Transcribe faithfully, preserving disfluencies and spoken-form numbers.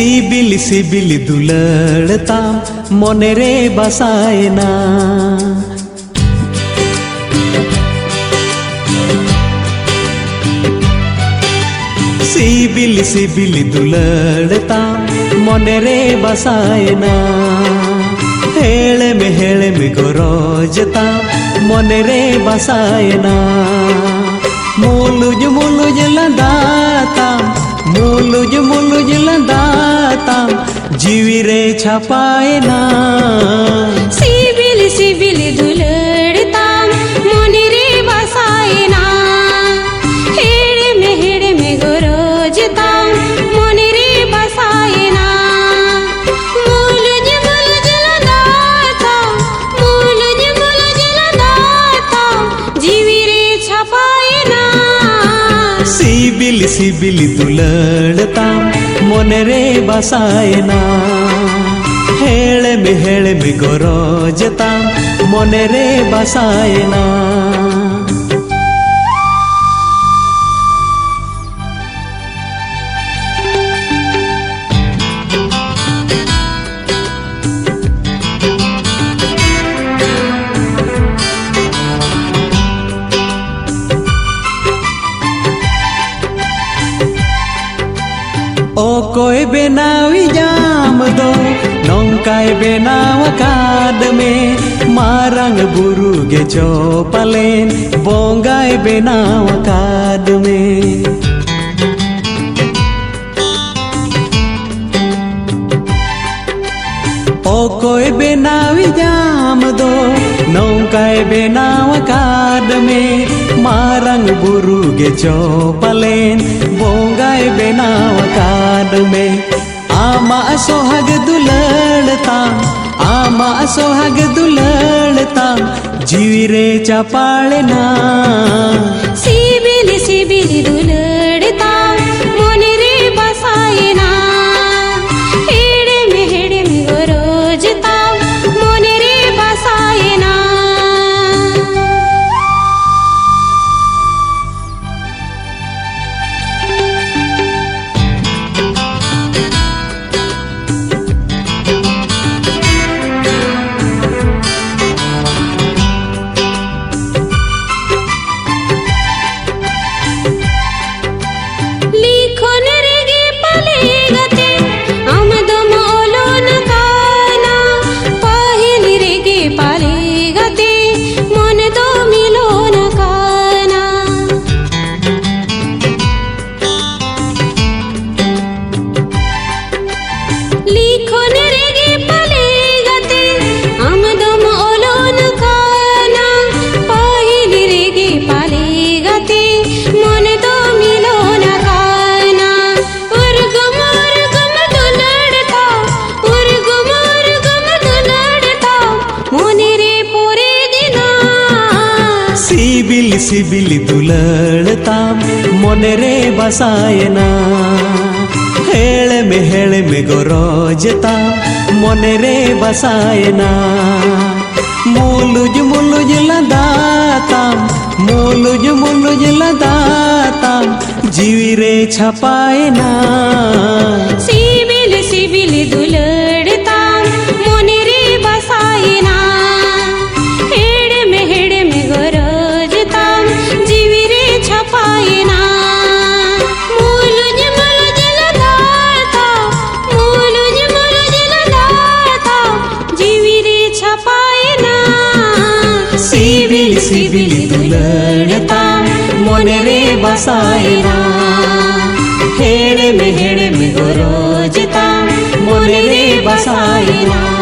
CIBIL CIBIL दुलड़ताम मने रे बसायना CIBIL CIBIL दुलड़ताम मने रे बसायना हेले में हेले में गरजताम मने रे बसायना मुलुज मुलुज लंदाताम मुलुज मुलुज लंदाताम जीवी रे छपायना सिबिल सिबिल दुलड़ताम मने रे बसायना हेड़े में हेड़े में गरजताम मने रे बसायना मुलुज मुलुज लंदाताम मुलुज मुलुज लंदाताम जीवी रे छपायना सिबिल सिबिल दुलड़ताम मने रे बसायना हेले में हेले में गरजताम मने रे बसायना ओ कोई बेनावी जाम दो नौकाय बेनाव काद में मारंग बुरु गे चौपलेन बोंगाय बेनाव काद में ओ कोई बेनावी जाम दो नौकाय बेनाव काद में मारंग बुरु गे चौपलेन बोंगाय बेनाव काद में आमा सोहाग दुलड़ताम आमा सोहाग दुलड़ताम जीवी रे चपाड़ना सिबिल सिबिल दुलड़ताम मने रे बसायना हेड़े में हेड़े में गरजताम मने रे बसायना सिबिल सिबिल दुलड़ताम मने रे बसायना हेले में हेले में गरजताम मने रे बसायना मुलुज मुलुज लंदाताम मुलुज मुलुज लंदाताम जीवी रे छपायना सिबिल सिबिल दुलड़ताम मने रे बसायना हेड़े में हेड़े में गरजताम जीवी रे छपायना मुलुज मुलुज लंदाताम मुलुज मुलुज लंदाताम जीवी रे छपायना सिबिल सिबिल दुलड़ताम मने रे बसायना हेड़े में हेड़े में गरजताम मने रे बसायना।